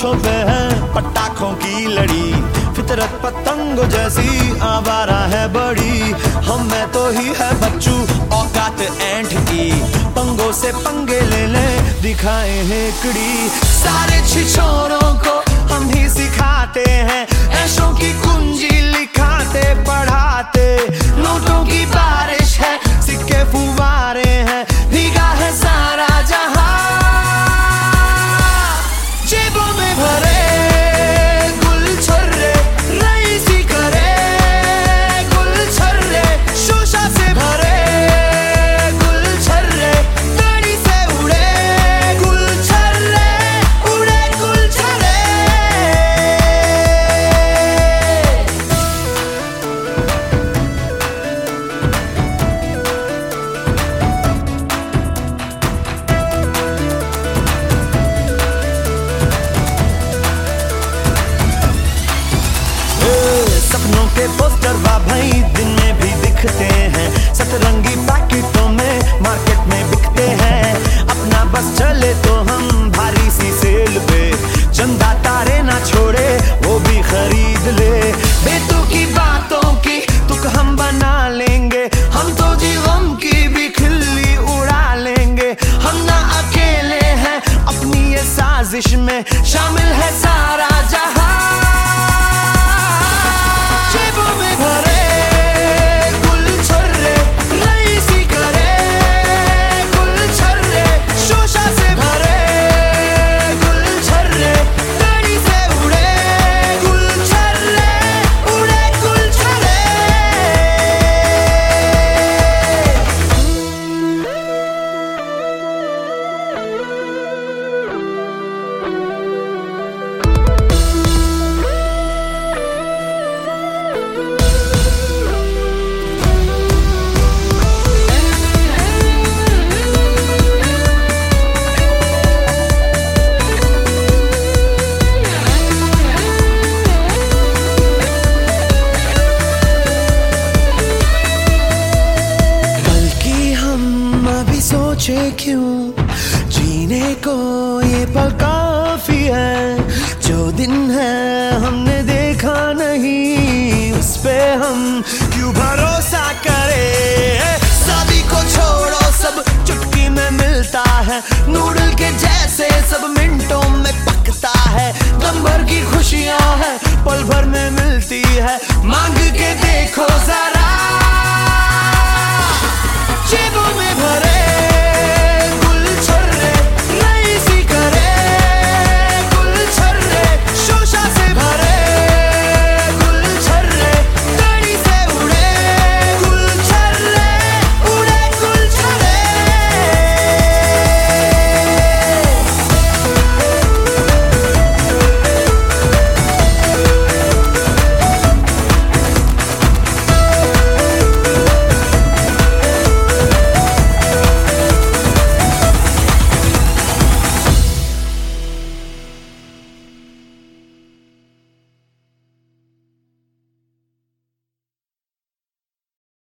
मूछों पे है पटाखों की लड़ी, फितरत पतंग जैसी आवारा है बड़ी। हम में तो ही है बच्चू औकात ऐंठ की, पंगों से पंगे ले ले दिखाए हैं कड़ी। सारे छिछोरों को हम ही सिखाते हैं, ऐशों की कुंजी लिखाते पढ़ाते। नोटों की बारिश है, सिक्के फुवारे हैं, भीगा है सारा जहां। जेबों में भरे गुलछर्रे, रईसी करे गुलछर्रे, शोशा से भरे गुलछर्रे, गाड़ी से उड़े गुलछर्रे, उड़े गुलछर्रे। सपनों के पोस्टर वाह भाई दिन में भी दिखते हैं, सतरंगी पैकेटों में मार्केट में बिकते हैं। अपना बस चले तो हम भारी सी सेल पे, चंदा तारे ना छोड़े वो भी खरीद ले। बेतु की बातों की तुक हम बना लेंगे, हम तो जी गम की भी खिल्ली उड़ा लेंगे। हम ना अकेले हैं अपनी ये साजिश में, शामिल है सारा जहां। जेबों में भरे गुलछर्रे, रईसी करे गुलछर्रे, शोशा से भरे गुलछर्रे, गाड़ी से उड़े गुलछर्रे, उड़े गुलछर्रे। सोचे क्यों जीने को ये पल काफी है, जो दिन है हमने देखा नहीं उस पे हम क्यों भरोसा करें। शादी को छोड़ो सब चुटकी में मिलता है, नूडल के जैसे सब मिनटों में पकता है। दम भर की खुशियां है पल भर में मिलती है, मांग के देखो जरा।